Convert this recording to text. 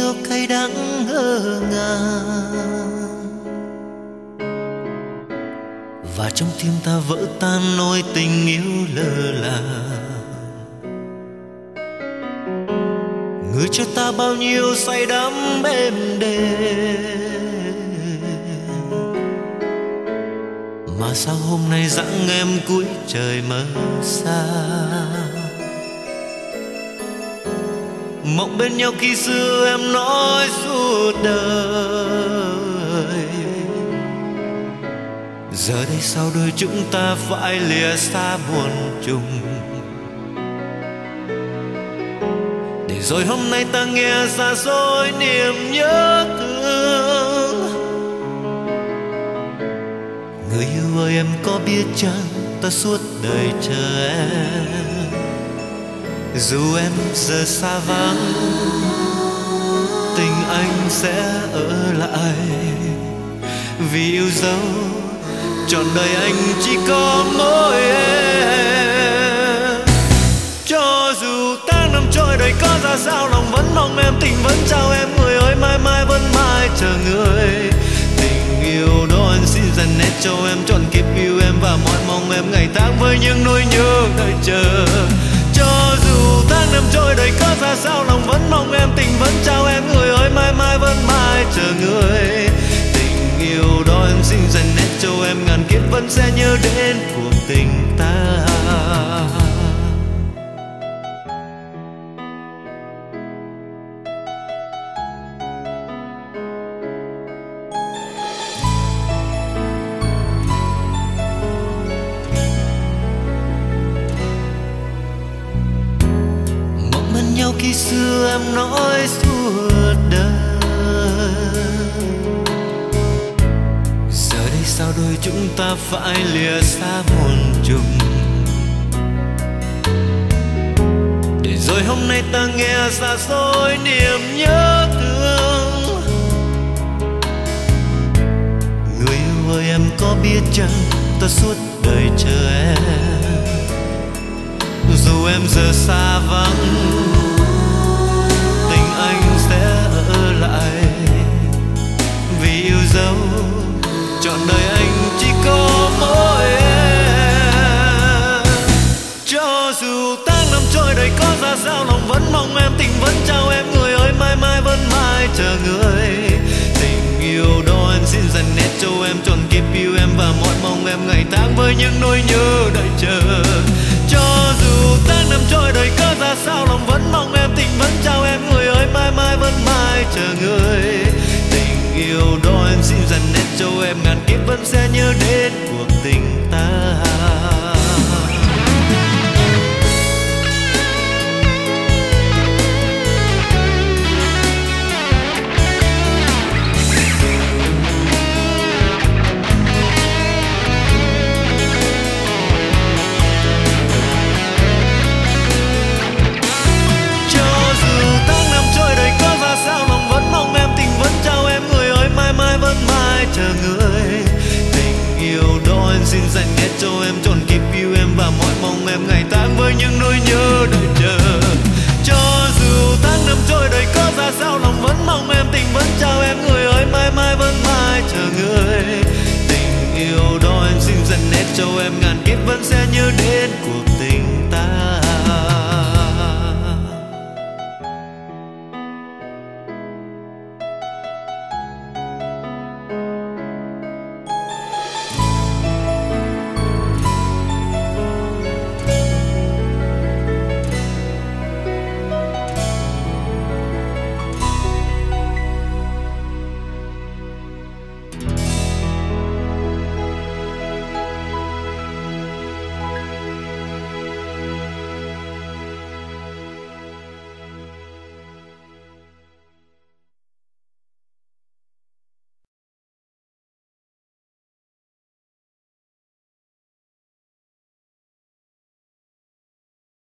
yêu cay đắng ngỡ ngàng, và trong tim ta vỡ tan nỗi tình yêu lơ là. Người cho ta bao nhiêu say đắm êm đềm, mà sao hôm nay dặn em cuối trời mơ xa. Mộng bên nhau khi xưa em nói suốt đời, giờ đây sao đôi chúng ta phải lìa xa buồn chung. Để rồi hôm nay ta nghe xa xôi niềm nhớ thương. Người yêu ơi, em có biết chăng ta suốt đời chờ em, dù em giờ xa vắng tình anh sẽ ở lại. Vì yêu dấu trọn đời anh chỉ có mỗi em. Cho dù tháng năm trôi đời có ra sao, lòng vẫn mong em, tình vẫn trao em. Người ơi, mãi mãi vẫn mãi chờ người. Tình yêu đó anh xin dành nét cho em, trọn kiếp yêu em và mỏi mong em ngày tháng với những nỗi nhớ đợi chờ. Cho dù tháng năm trôi đời có ra sao, lòng vẫn mong em, tình vẫn trao em. Người ơi, mãi mãi vẫn mãi chờ người. Tình yêu đó em xin dành nét cho em, ngàn kiếp vẫn sẽ nhớ đến cuộc tình ta. Khi xưa em nói suốt đời, giờ đây sao đôi chúng ta phải lìa xa muôn trùng. Để rồi hôm nay ta nghe xa xôi niềm nhớ thương. Người yêu ơi, em có biết chăng ta suốt đời chờ em, dù em giờ xa vắng anh sẽ ở lại. Vì yêu dấu trọn đời anh chỉ có mỗi em. Cho dù tháng năm trôi đời có ra sao, lòng vẫn mong em, tình vẫn trao em. Người ơi, mãi mãi vẫn mãi chờ người. Tình yêu đó anh xin dành nét cho em, trọn kiếp yêu em và mỏi mong em ngày tháng với những nỗi nhớ đợi chờ. Cho dù tháng năm trôi đời có ra sao, lòng vẫn mong em, tình vẫn trao em. Người ơi, mãi mãi vẫn mãi chờ người. Tình yêu đó em xin dành nét cho em, ngàn kiếp vẫn sẽ nhớ đến cuộc tình ta. Chờ người. Tình yêu đó anh xin dành